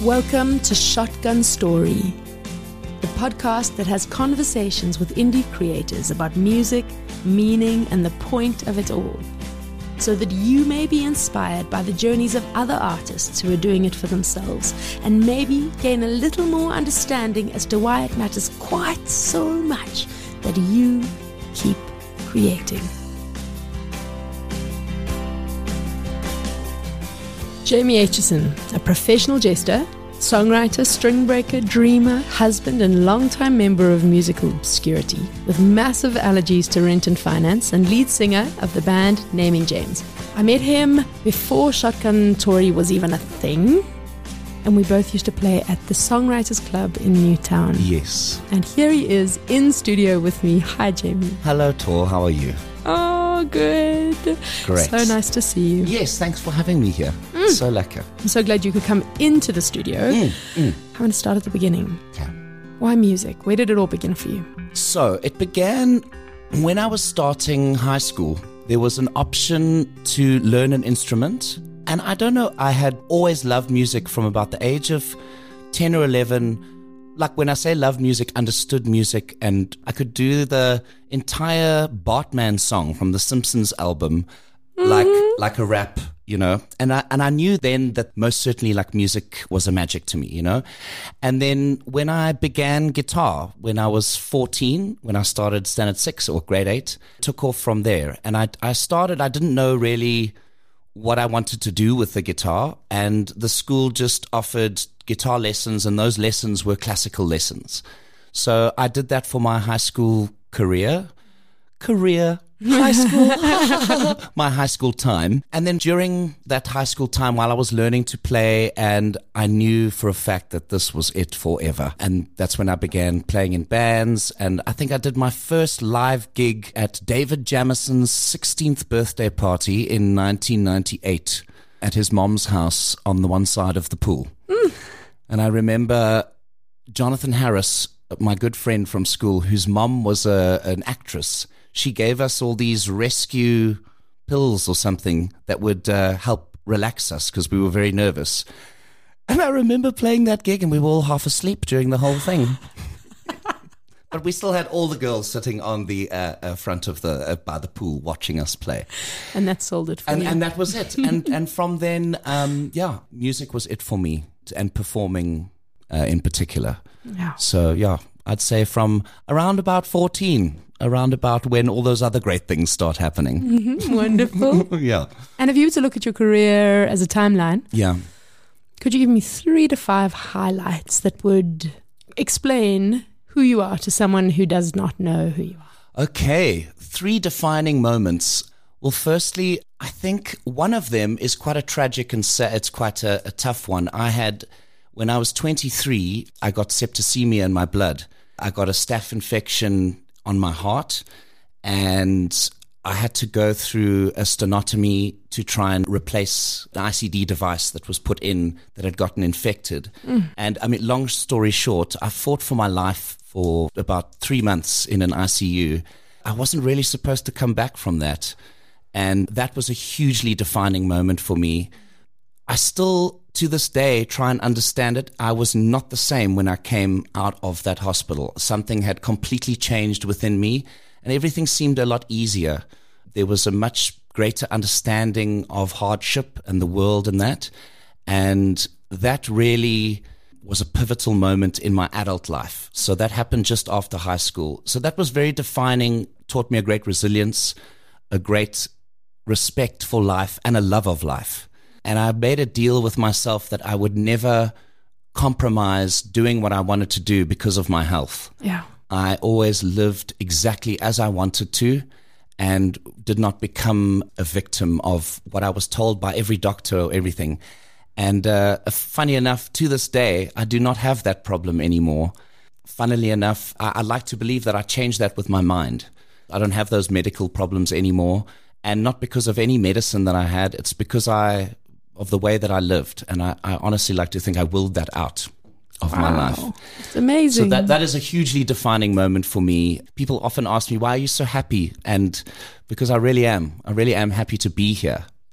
Welcome to Shotgun Story, the podcast that has conversations with indie creators about music, meaning, and the point of it all, so that you may be inspired by the journeys of other artists who are doing it for themselves, and maybe gain a little more understanding as to why it matters quite so much that you keep creating. Jamie Aitchison, a professional jester, songwriter, string breaker, dreamer, husband, and longtime member of musical obscurity, with massive allergies to rent and finance, and lead singer of the band Naming James. I met him before Shotgun Story was even a thing, and we both used to play at the Songwriters Club in Newtown. Yes. And here he is in studio with me. Hi, Jamie. Hello, Tor. How are you? Oh, good. Great. So nice to see you. Yes, thanks for having me here. So lekker. I'm so glad you could come into the studio. I want to start at the beginning. Okay. Why music? Where did it all begin for you? So it began when I was starting high school. There was an option to learn an instrument. And I don't know, I had always loved music from about the age of 10 or 11. Like when I say love music, understood music, and I could do the entire Bartman song from the Simpsons album like a rap, you know. And I knew then that most certainly like music was a magic to me, you know. And then when I began guitar, when I was 14, when I started standard 6 or grade 8, took off from there. And I didn't know really what I wanted to do with the guitar, and the school just offered guitar lessons, and those lessons were classical lessons. So I did that for my high school my high school time. And then during that high school time, while I was learning to play, and I knew for a fact that this was it forever. And that's when I began playing in bands. And I think I did my first live gig at David Jamison's 16th birthday party in 1998 at his mom's house on the one side of the pool. And I remember Jonathan Harris, my good friend from school, whose mom was an actress. She gave us all these rescue pills or something that would help relax us because we were very nervous. And I remember playing that gig and we were all half asleep during the whole thing. But we still had all the girls sitting on the front of by the pool watching us play. And that sold it for you. And that was it. and from then, music was it for me, and performing in particular. Yeah. So, yeah, I'd say from around about 14, around about when all those other great things start happening. Wonderful. Yeah. And if you were to look at your career as a timeline, Yeah. could you give me 3 to 5 highlights that would explain who you are to someone who does not know who you are? Okay, 3 defining moments. Well, firstly, I think one of them is quite a tragic and it's quite a tough one. When I was 23, I got septicemia in my blood. I got a staph infection on my heart, and I had to go through a stenotomy to try and replace an ICD device that was put in that had gotten infected. And I mean, long story short, I fought for my life for about 3 months in an ICU. I wasn't really supposed to come back from that. And that was a hugely defining moment for me. I still, to this day, try and understand it. I was not the same when I came out of that hospital. Something had completely changed within me, and everything seemed a lot easier. There was a much greater understanding of hardship and the world and that. And that really was a pivotal moment in my adult life. So that happened just after high school. So that was very defining, taught me a great resilience, a great respect for life, and a love of life. And I made a deal with myself that I would never compromise doing what I wanted to do because of my health. Yeah. I always lived exactly as I wanted to, and did not become a victim of what I was told by every doctor or everything. And funny enough, to this day, I do not have that problem anymore. Funnily enough, I like to believe that I changed that with my mind. I don't have those medical problems anymore. And not because of any medicine that I had, it's because of the way that I lived. And I honestly like to think I willed that out of my life. It's amazing. So that is a hugely defining moment for me. People often ask me, why are you so happy? And because I really am. I really am happy to be here.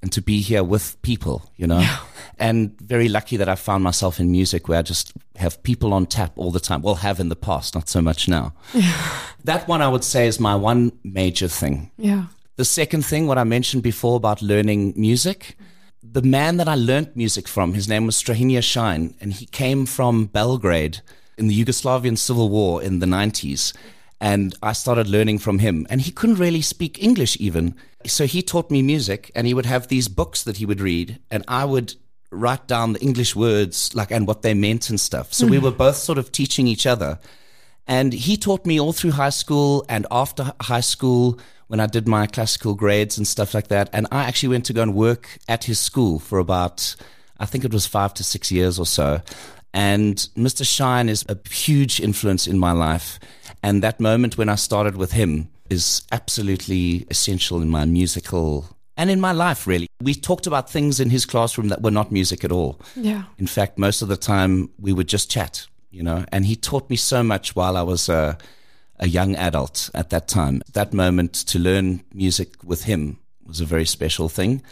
and to be here with people, you know. Yeah. And very lucky that I found myself in music where I just have people on tap all the time. Well, have in the past, not so much now. That one I would say is my one major thing. Yeah. The second thing, what I mentioned before about learning music, the man that I learned music from, his name was Strahinja Shine, and he came from Belgrade in the Yugoslavian Civil War in the 90s. And I started learning from him. And he couldn't really speak English even. So he taught me music, and he would have these books that he would read, and I would write down the English words and what they meant and stuff. So we were both sort of teaching each other. And he taught me all through high school and after high school when I did my classical grades and stuff like that. And I actually went to go and work at his school for about, I think it was 5 to 6 years or so. And Mr. Shine is a huge influence in my life. And that moment when I started with him is absolutely essential in my musical and in my life, really. We talked about things in his classroom that were not music at all. Yeah. In fact, most of the time we would just chat, you know, and he taught me so much while I was a young adult at that time. That moment to learn music with him was a very special thing.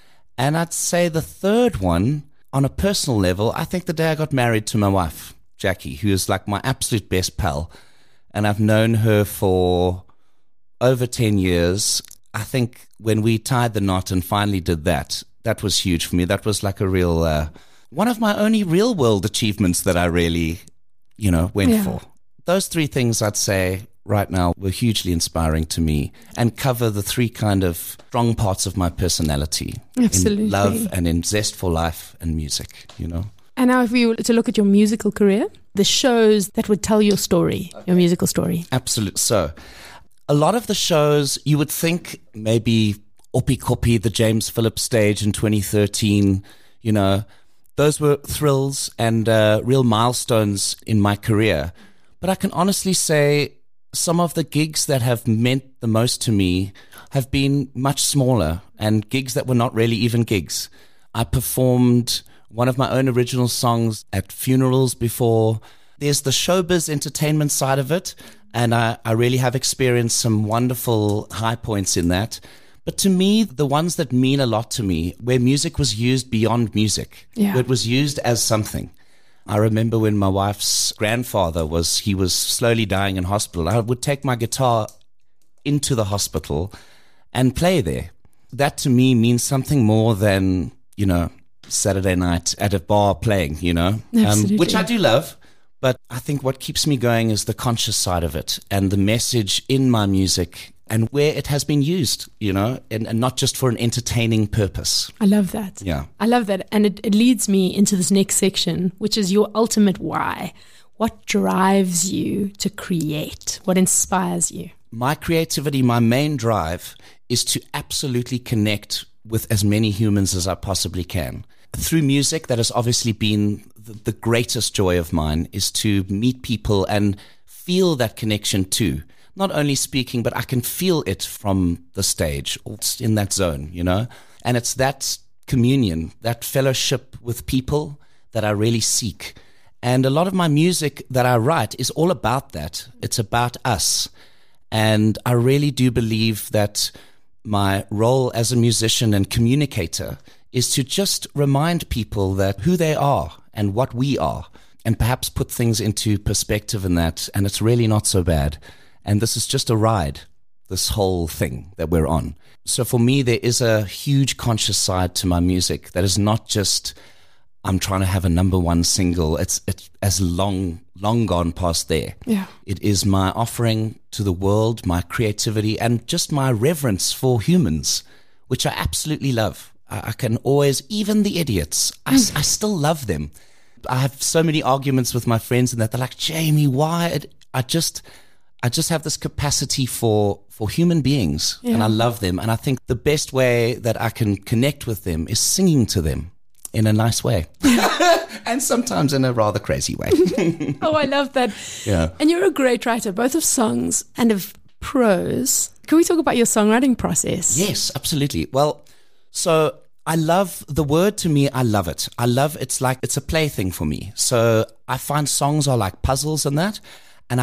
And I'd say the third one, on a personal level, I think the day I got married to my wife, Jackie, who is like my absolute best pal. And I've known her for over 10 years. I think when we tied the knot and finally did that, that was huge for me. That was like a real, one of my only real world achievements that I really, you know, went for. Those three things I'd say right now were hugely inspiring to me and cover the three kind of strong parts of my personality. Absolutely. In love and in zest for life and music, you know. And now if we were to look at your musical career, the shows that would tell your story, your musical story. Absolutely. So a lot of the shows you would think maybe Oppikoppi, the James Phillips stage in 2013, you know, those were thrills and real milestones in my career. But I can honestly say some of the gigs that have meant the most to me have been much smaller and gigs that were not really even gigs. I performed one of my own original songs at funerals before. There's the showbiz entertainment side of it, and I really have experienced some wonderful high points in that. But to me, the ones that mean a lot to me, where music was used beyond music, where it was used as something. I remember when my wife's grandfather was slowly dying in hospital, I would take my guitar into the hospital and play there. That to me means something more than, you know, Saturday night at a bar playing, you know, which I do love. But I think what keeps me going is the conscious side of it and the message in my music and where it has been used, you know, and not just for an entertaining purpose. I love that. Yeah. I love that. And it leads me into this next section, which is your ultimate why. What drives you to create? What inspires you? My creativity, my main drive is to absolutely connect with as many humans as I possibly can. Through music, that has obviously been the greatest joy of mine, is to meet people and feel that connection too. Not only speaking, but I can feel it from the stage, it's in that zone, you know? And it's that communion, that fellowship with people that I really seek. And a lot of my music that I write is all about that. It's about us. And I really do believe that my role as a musician and communicator is to just remind people that who they are and what we are, and perhaps put things into perspective in that. And it's really not so bad. And this is just a ride, this whole thing that we're on. So for me, there is a huge conscious side to my music that is not just, I'm trying to have a number one single. It's as long gone past there. Yeah. It is my offering to the world, my creativity, and just my reverence for humans, which I absolutely love. I can always, even the idiots, I still love them. I have so many arguments with my friends and that they're like, Jamie, why? I just have this capacity for human beings, and I love them. And I think the best way that I can connect with them is singing to them in a nice way. And sometimes in a rather crazy way. Oh, I love that. Yeah. And you're a great writer, both of songs and of prose. Can we talk about your songwriting process? Yes, absolutely. Well, so I love the word. To me, I love it. It's like it's a plaything for me. So I find songs are like puzzles and that. And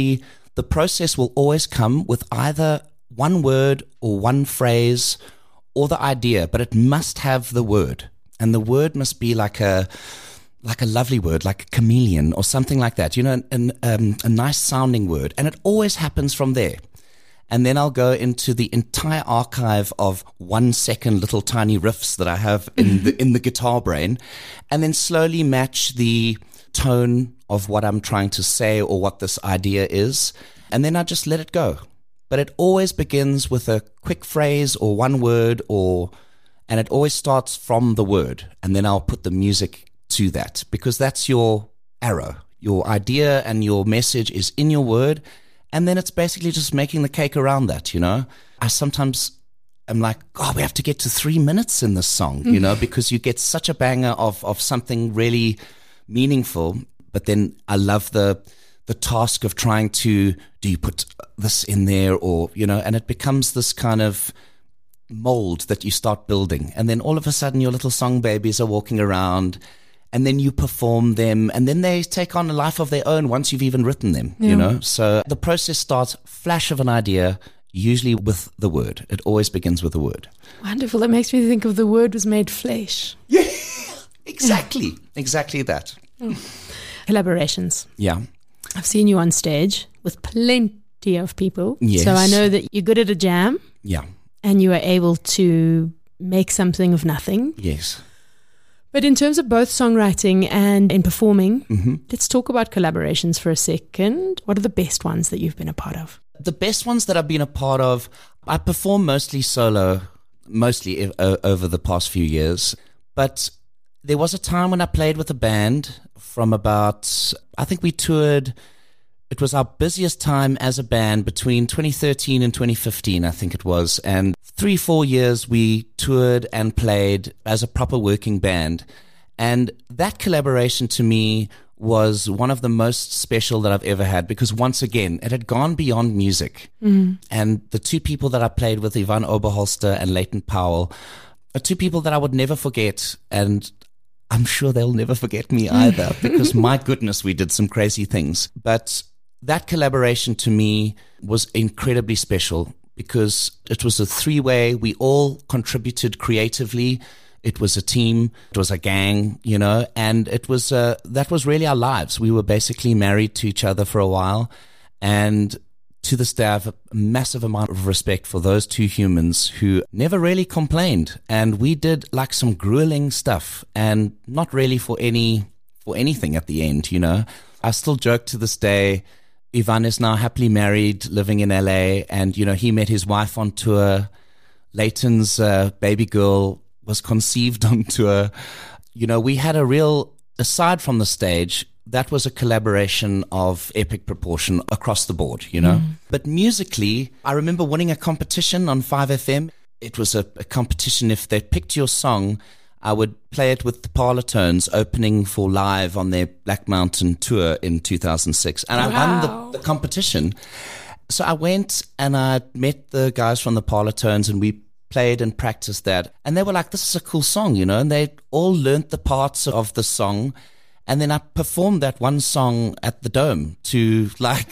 the process will always come with either one word or one phrase or the idea, but it must have the word. And the word must be like a lovely word, like a chameleon or something like that, a nice sounding word. And it always happens from there. And then I'll go into the entire archive of 1 second little tiny riffs that I have in the guitar brain, and then slowly match the tone of what I'm trying to say or what this idea is. And then I just let it go. But it always begins with a quick phrase or one word, and it always starts from the word. And then I'll put the music to that, because that's your arrow. Your idea and your message is in your word. And then it's basically just making the cake around that, I sometimes am like, we have to get to 3 minutes in this song, because you get such a banger of something really meaningful. But then I love the task of trying to, do you put this in there or, and it becomes this kind of mold that you start building. And then all of a sudden your little song babies are walking around, and then you perform them, and then they take on a life of their own once you've even written them, So the process starts, flash of an idea, usually with the word. It always begins with a word. Wonderful. That makes me think of the word was made flesh. Yeah, exactly. Exactly that. Collaborations. Yeah. I've seen you on stage with plenty of people. Yes. So I know that you're good at a jam. Yeah. And you are able to make something of nothing. Yes. But in terms of both songwriting and in performing, let's talk about collaborations for a second. What are the best ones that you've been a part of? The best ones that I've been a part of, I perform mostly solo, over the past few years. But there was a time when I played with a band from I think we toured, it was our busiest time as a band between 2013 and 2015, I think it was. And 3-4 years we toured and played as a proper working band. And that collaboration to me was one of the most special that I've ever had, because once again, it had gone beyond music. And the two people that I played with, Yvonne Oberholster and Leighton Powell, are two people that I would never forget. And I'm sure they'll never forget me either, because my goodness, we did some crazy things. But that collaboration to me was incredibly special, because it was a 3-way. We all contributed creatively. It was a team. It was a gang, and it was that was really our lives. We were basically married to each other for a while, and to this day, I have a massive amount of respect for those two humans who never really complained. And we did like some grueling stuff, and not really for anything at the end, I still joke to this day. Ivan is now happily married, living in LA, and, he met his wife on tour. Leighton's baby girl was conceived on tour. We had a real, aside from the stage, that was a collaboration of epic proportion across the board, But musically, I remember winning a competition on 5FM. It was a competition. If they picked your song, I would play it with the Parlotones opening for Live on their Black Mountain tour in 2006. And I won the competition. So I went and I met the guys from the Parlotones, and we played and practiced that. And they were like, this is a cool song, and they all learnt the parts of the song. And then I performed that one song at the Dome to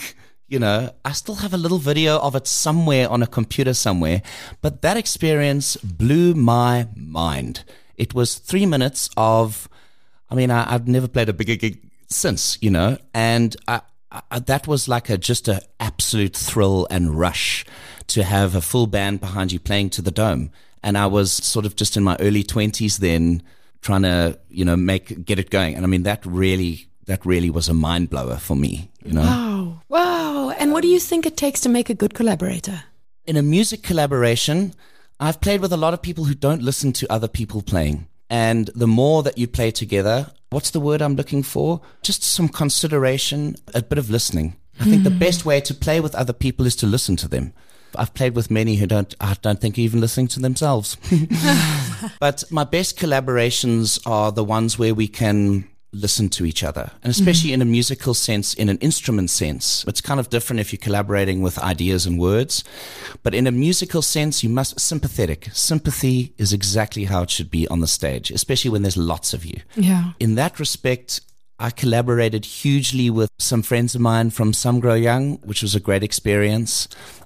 I still have a little video of it somewhere on a computer somewhere. But that experience blew my mind. It was 3 minutes of, I've never played a bigger gig since, and that was like just an absolute thrill and rush to have a full band behind you playing to the Dome. And I was sort of just in my early 20s then, trying to, get it going. And that really was a mind blower for me, Wow. And what do you think it takes to make a good collaborator? In a music collaboration, I've played with a lot of people who don't listen to other people playing. And the more that you play together, what's the word I'm looking for? Just some consideration, a bit of listening. I think the best way to play with other people is to listen to them. I've played with many who I don't think are even listening to themselves. But my best collaborations are the ones where we can listen to each other, and especially in a musical sense, in an instrument sense. It's kind of different if you're collaborating with ideas and words, but in a musical sense, you must sympathetic. Sympathy is exactly how it should be on the stage, especially when there's lots of you. Yeah. In that respect, I collaborated hugely with some friends of mine from Some Grow Young, which was a great experience.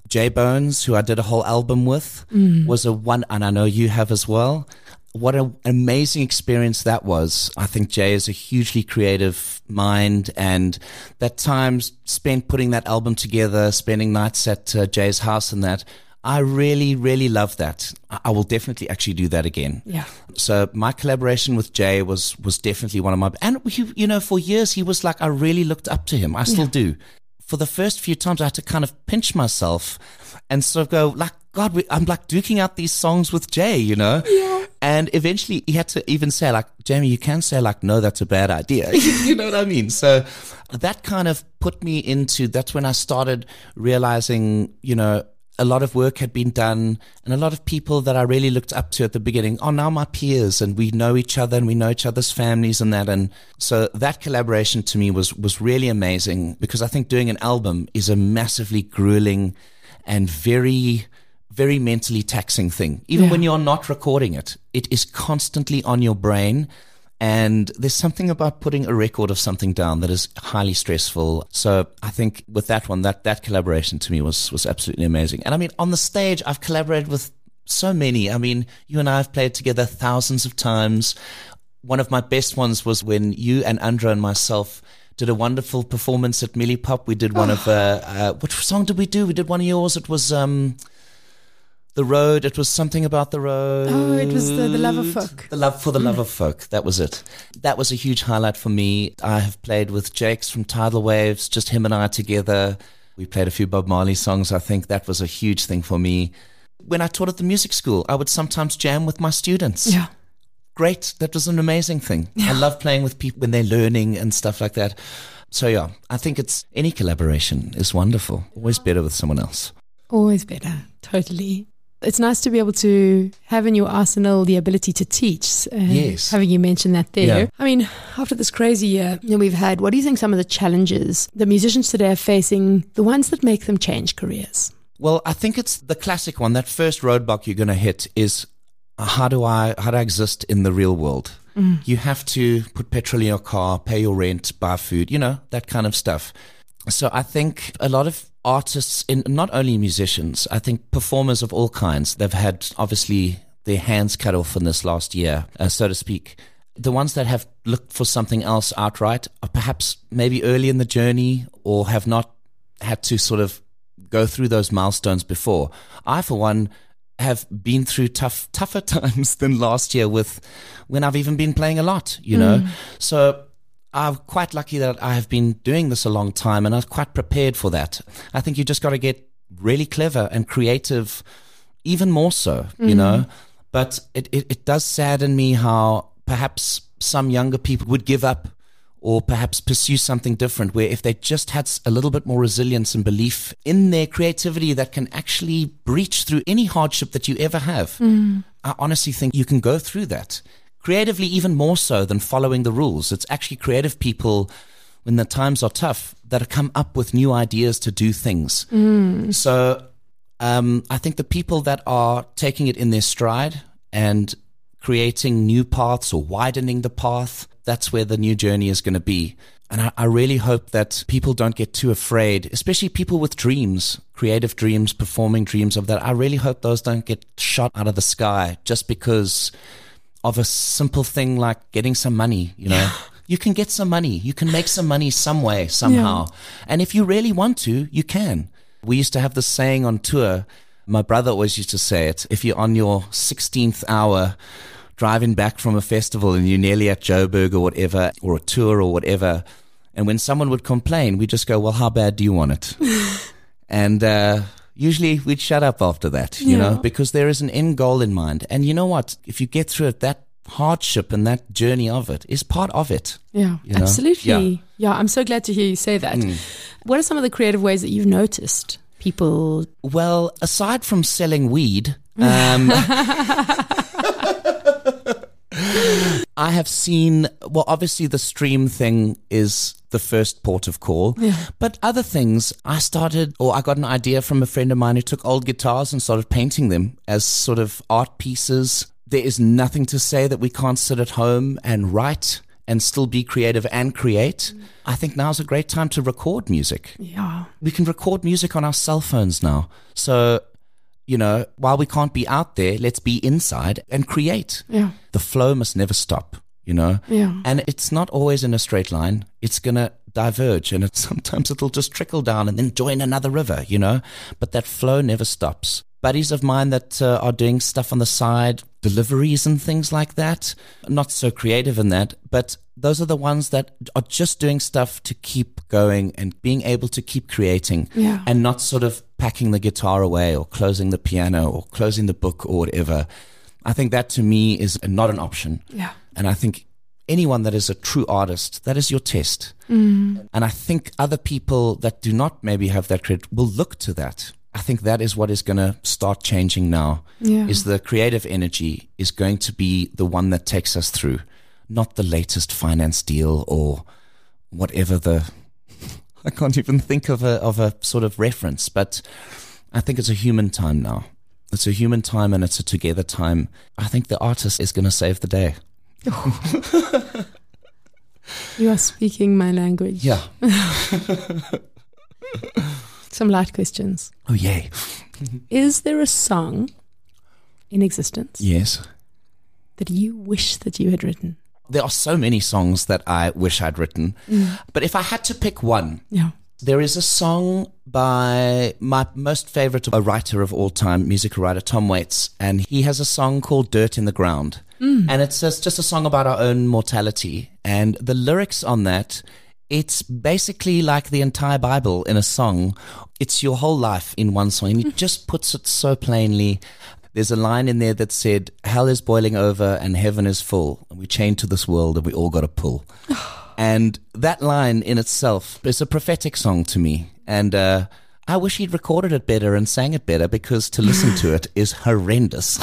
Jay Bones, who I did a whole album with, was a one, and I know you have as well. What an amazing experience that was. I think Jay is a hugely creative mind, and that time spent putting that album together, spending nights at Jay's house and that, I really, really love that. I will definitely actually do that again. Yeah. So my collaboration with Jay was definitely one of my, and he, for years he was like, I really looked up to him. I still do. For the first few times I had to kind of pinch myself and sort of go like, God, I'm like duking out these songs with Jay, Yeah. And eventually he had to even say like, Jamie, you can say like, no, that's a bad idea. You know what I mean? So that kind of put me into, that's when I started realizing, a lot of work had been done, and a lot of people that I really looked up to at the beginning are now my peers, and we know each other and we know each other's families and that. And so that collaboration to me was really amazing, because I think doing an album is a massively grueling and very, very mentally taxing thing. Even when you're not recording it, it is constantly on your brain. And there's something about putting a record of something down that is highly stressful. So I think with that one, that collaboration to me was absolutely amazing. And I mean, on the stage, I've collaborated with so many. I mean, you and I have played together thousands of times. One of my best ones was when you and Andra and myself did a wonderful performance at Millie Pop. We did one of, which song did we do? We did one of yours. It was, The Road. It was something about the road. Oh, it was the Love of Folk. The Love for the Love of Folk. That was it. That was a huge highlight for me. I have played with Jakes from Tidal Waves, just him and I together. We played a few Bob Marley songs. I think that was a huge thing for me. When I taught at the music school, I would sometimes jam with my students. Yeah. Great. That was an amazing thing. Yeah. I love playing with people when they're learning and stuff like that. So yeah, I think any collaboration is wonderful. Always better with someone else. Always better. Totally. It's nice to be able to have in your arsenal the ability to teach. Yes. Having you mention that there. Yeah. I mean, after this crazy year that we've had, what do you think some of the challenges the musicians today are facing, the ones that make them change careers? Well, I think it's the classic one. That first roadblock you're going to hit is how do I exist in the real world? You have to put petrol in your car, pay your rent, buy food, that kind of stuff. So I think a lot of artists, not only musicians, I think performers of all kinds, they've had obviously their hands cut off in this last year, so to speak. The ones that have looked for something else outright are perhaps maybe early in the journey or have not had to sort of go through those milestones before. I, for one, have been through tougher times than last year when I've even been playing a lot, So I'm quite lucky that I have been doing this a long time, and I'm quite prepared for that. I think you just got to get really clever and creative, even more so, But it does sadden me how perhaps some younger people would give up or perhaps pursue something different, where if they just had a little bit more resilience and belief in their creativity that can actually breach through any hardship that you ever have. I honestly think you can go through that. Creatively, even more so than following the rules. It's actually creative people, when the times are tough, that have come up with new ideas to do things. So I think the people that are taking it in their stride and creating new paths or widening the path, that's where the new journey is going to be. And I really hope that people don't get too afraid, especially people with dreams, creative dreams, performing dreams of that. I really hope those don't get shot out of the sky just because of a simple thing like getting some money, You can get some money. You can make some money some way, somehow. Yeah. And if you really want to, you can. We used to have this saying on tour. My brother always used to say it. If you're on your 16th hour driving back from a festival and you're nearly at Joburg or whatever, or a tour or whatever, and when someone would complain, we just go, well, how bad do you want it? And usually we'd shut up after that, because there is an end goal in mind. And you know what? If you get through it, that hardship and that journey of it is part of it. Yeah, absolutely. Yeah, I'm so glad to hear you say that. What are some of the creative ways that you've noticed people? Well, aside from selling weed, I have seen, well, obviously the stream thing is the first port of call. Yeah. But other things, I got an idea from a friend of mine who took old guitars and started painting them as sort of art pieces. There is nothing to say that we can't sit at home and write and still be creative and create, I think now's a great time to record music. Yeah. We can record music on our cell phones now. So, while we can't be out there, let's be inside and create. Yeah. The flow must never stop, Yeah. And it's not always in a straight line. It's going to diverge, and sometimes it'll just trickle down and then join another river, But that flow never stops. Buddies of mine that are doing stuff on the side, deliveries and things like that, not so creative in that, but those are the ones that are just doing stuff to keep going and being able to keep creating, and not sort of packing the guitar away or closing the piano or closing the book or whatever. I think that to me is not an option. Yeah. And I think anyone that is a true artist, that is your test. And I think other people that do not maybe have that credit will look to that. I think that is what is going to start changing now, is the creative energy is going to be the one that takes us through, not the latest finance deal or whatever I can't even think of a sort of reference, but I think it's a human time now. It's a human time and it's a together time. I think the artist is going to save the day. You are speaking my language. Yeah. Some light questions. Oh, yay. Is there a song in existence Yes. that you wish that you had written? There are so many songs that I wish I'd written. But if I had to pick one, there is a song by my most favorite writer of all time, musical writer Tom Waits, and he has a song called Dirt in the Ground. And it's just a song about our own mortality. And the lyrics on that, it's basically like the entire Bible in a song. It's your whole life in one song. And it just puts it so plainly. There's a line in there that said, hell is boiling over and heaven is full. And we're chained to this world and we all got to pull. And that line in itself is a prophetic song to me. And I wish he'd recorded it better and sang it better, because to listen to it is horrendous.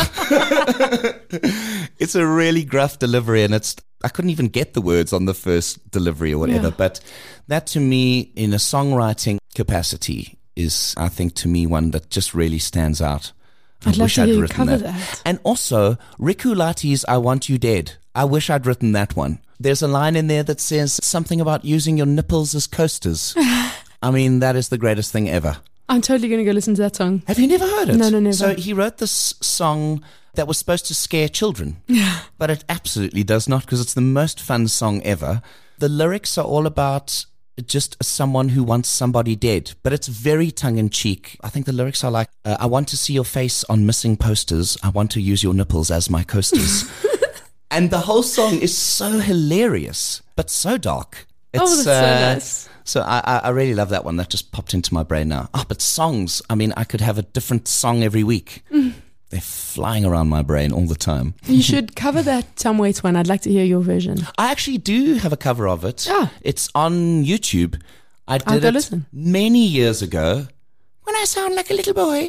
It's a really gruff delivery, and I couldn't even get the words on the first delivery or whatever. But that to me, in a songwriting capacity, is, I think, to me, one that just really stands out. I'd love to hear you cover that. And also, Riku Lati's I Want You Dead. I wish I'd written that one. There's a line in there that says something about using your nipples as coasters. I mean, that is the greatest thing ever. I'm totally going to go listen to that song. Have you never heard it? No, never. So he wrote this song that was supposed to scare children. But it absolutely does not, because it's the most fun song ever. The lyrics are all about just someone who wants somebody dead, but it's very tongue-in-cheek. I think the lyrics are like, I want to see your face on missing posters. I want to use your nipples as my coasters. And the whole song is so hilarious, but so dark. That's so nice. So I really love that one. That just popped into my brain now. But songs, I mean, I could have a different song every week. They're flying around my brain all the time. You should cover that Tom Waits one. I'd like to hear your version. I actually do have a cover of it. It's on YouTube. I did it many years ago when I sound like a little boy.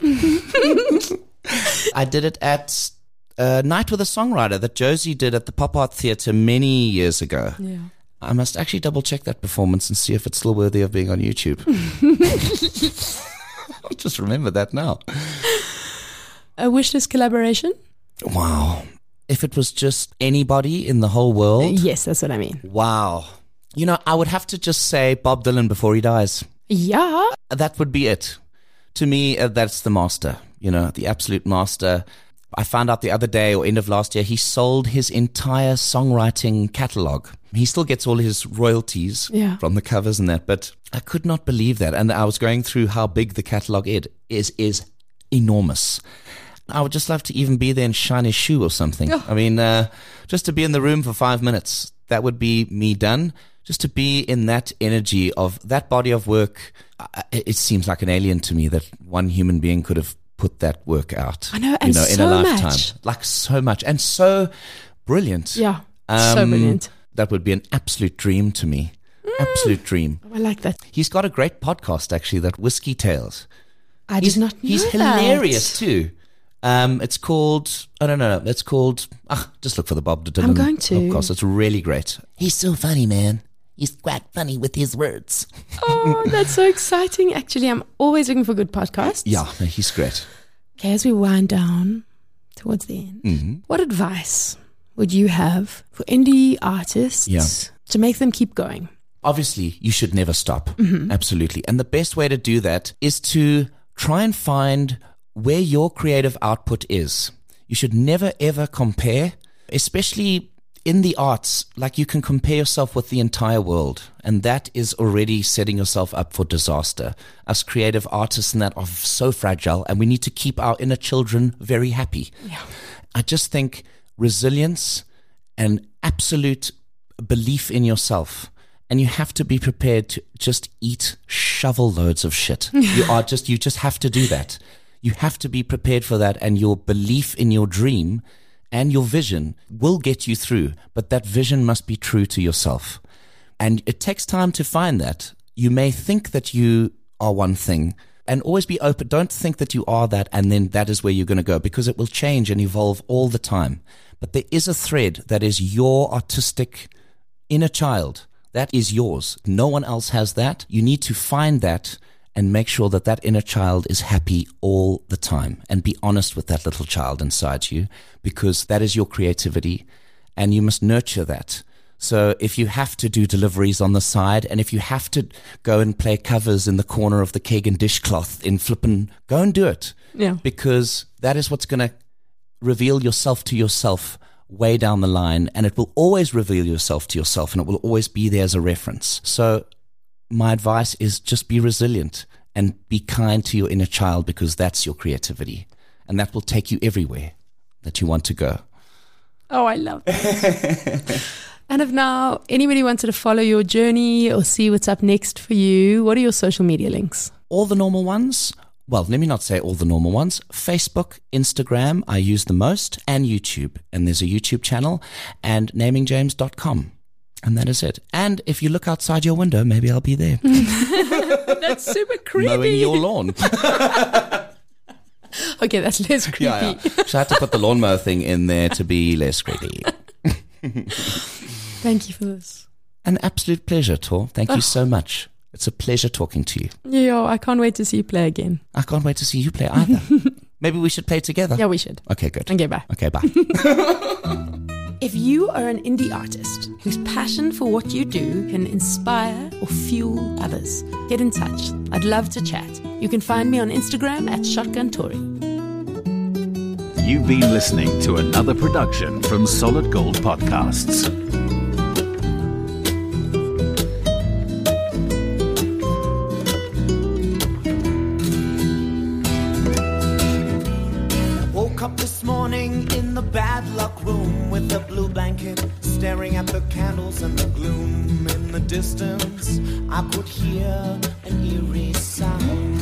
I did it at Night with a Songwriter that Josie did at the Pop Art Theatre many years ago. Yeah. I must actually double check that performance and see if it's still worthy of being on YouTube. I'll just remember that now. A wish list collaboration? Wow. If it was just anybody in the whole world? Yes, that's what I mean. Wow. I would have to just say Bob Dylan before he dies. Yeah. That would be it. To me, that's the master, the absolute master. I found out the other day or end of last year, he sold his entire songwriting catalog. He still gets all his royalties from the covers and that, but I could not believe that. And I was going through how big the catalog is enormous. I would just love to even be there and shine his shoe or something. I mean, just to be in the room for 5 minutes, that would be me done. Just to be in that energy of that body of work, it seems like an alien to me that one human being could have put that work out. I know, and in so a lifetime. much. Like so much. And so brilliant. Yeah, so brilliant. That would be an absolute dream to me. Absolute dream. Oh, I like that. He's got a great podcast, actually, that Whiskey Tales. I did not know He's that. hilarious, too. It's called, I don't know, it's called, just look for the Bob Dylan I'm going to. podcast. It's really great. He's so funny, man. He's quite funny with his words. Oh, that's so exciting. Actually, I'm always looking for good podcasts. Yeah, he's great. Okay, as we wind down towards the end, what advice would you have for indie artists to make them keep going? Obviously, you should never stop. Absolutely. And the best way to do that is to try and find where your creative output is. You should never, ever compare, especially in the arts. Like, you can compare yourself with the entire world, and that is already setting yourself up for disaster. Us creative artists and that are so fragile, and we need to keep our inner children very happy. Yeah. I just think resilience and absolute belief in yourself. And you have to be prepared to just eat shovel loads of shit. You just have to do that. You have to be prepared for that, and your belief in your dream and your vision will get you through. But that vision must be true to yourself. And it takes time to find that. You may think that you are one thing, and always be open. Don't think that you are that and then that is where you're going to go, because it will change and evolve all the time. But there is a thread that is your artistic inner child. That is yours. No one else has that. You need to find that and make sure that that inner child is happy all the time, and be honest with that little child inside you, because that is your creativity and you must nurture that. So if you have to do deliveries on the side, and if you have to go and play covers in the corner of the keg and dishcloth in flippin', go and do it. Yeah. Because that is what's going to reveal yourself to yourself way down the line, and it will always reveal yourself to yourself, and it will always be there as a reference. So my advice is just be resilient and be kind to your inner child, because that's your creativity, and that will take you everywhere that you want to go. Oh, I love that. And if now anybody wanted to follow your journey or see what's up next for you, what are your social media links? All the normal ones. Well, let me not say all the normal ones. Facebook, Instagram, I use the most, and YouTube. And there's a YouTube channel, and namingjames.com. And that is it. And if you look outside your window, maybe I'll be there. That's super creepy. Mowing your lawn. Okay, that's less creepy. Yeah. So I had to put the lawnmower thing in there to be less creepy. Thank you for this. An absolute pleasure, Tor. Thank you so much. It's a pleasure talking to you. Yeah, I can't wait to see you play again. I can't wait to see you play either. Maybe we should play together. Yeah, we should. Okay, good. Okay, bye. Okay, bye. If you are an indie artist whose passion for what you do can inspire or fuel others, get in touch. I'd love to chat. You can find me on Instagram at ShotgunTory. You've been listening to another production from Solid Gold Podcasts. In the bad luck room with the blue blanket, staring at the candles and the gloom. In the distance I could hear an eerie sound.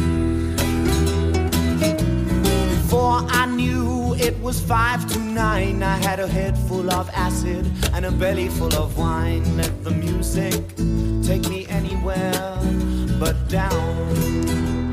Before I knew it was 5 to 9, I had a head full of acid and a belly full of wine. Let the music take me anywhere but down.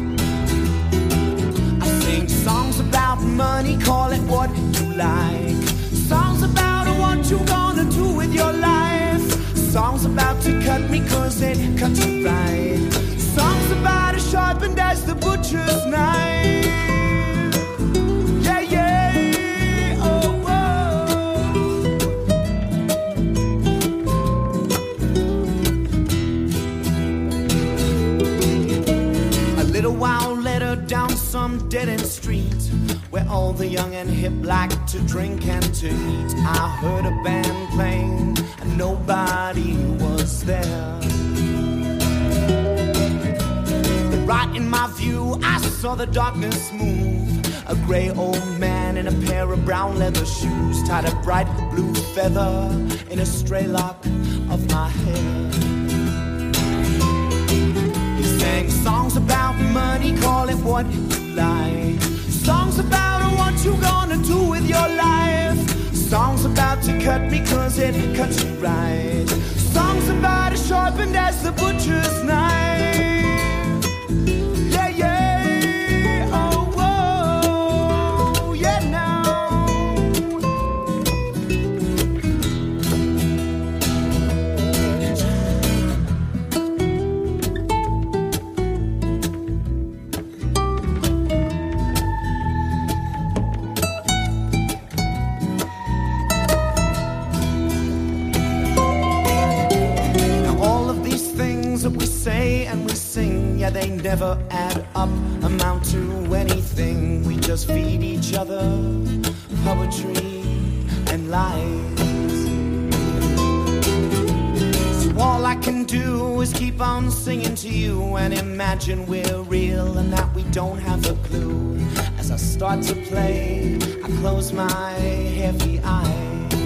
Songs about money, call it what you like. Songs about what you gonna do with your life. Songs about to cut me cause it cut you right. Songs about as sharpened as the butcher's knife. Yeah, yeah, oh, oh. A little while later, down some dead-end street where all the young and hip like to drink and to eat, I heard a band playing and nobody was there. But right in my view I saw the darkness move. A grey old man in a pair of brown leather shoes tied a bright blue feather in a stray lock of my hair. He sang songs about money, call it what you like. Songs about what you gonna do with your life. Songs about to cut me cause it cuts you right. Songs about as sharpened as the butcher's knife. Yeah, yeah, oh, whoa, yeah, now. say and we sing, yeah, they never add up, amount to anything. We just feed each other poetry and lies. So all I can do is keep on singing to you and imagine we're real and that we don't have a clue. As I start to play, I close my heavy eyes.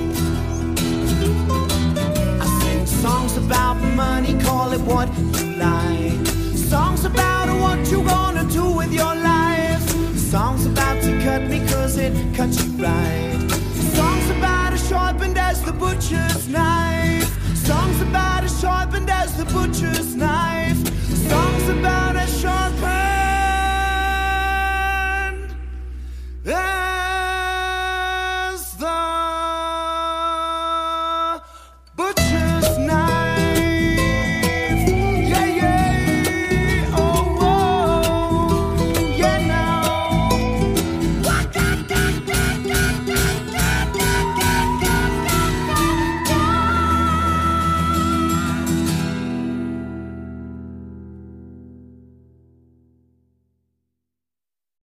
Songs about money, call it what you like. Songs about what you gonna do with your life. Songs about to cut me cause it cuts you right. Songs about as sharpened as the butcher's knife. Songs about as sharpened as the butcher's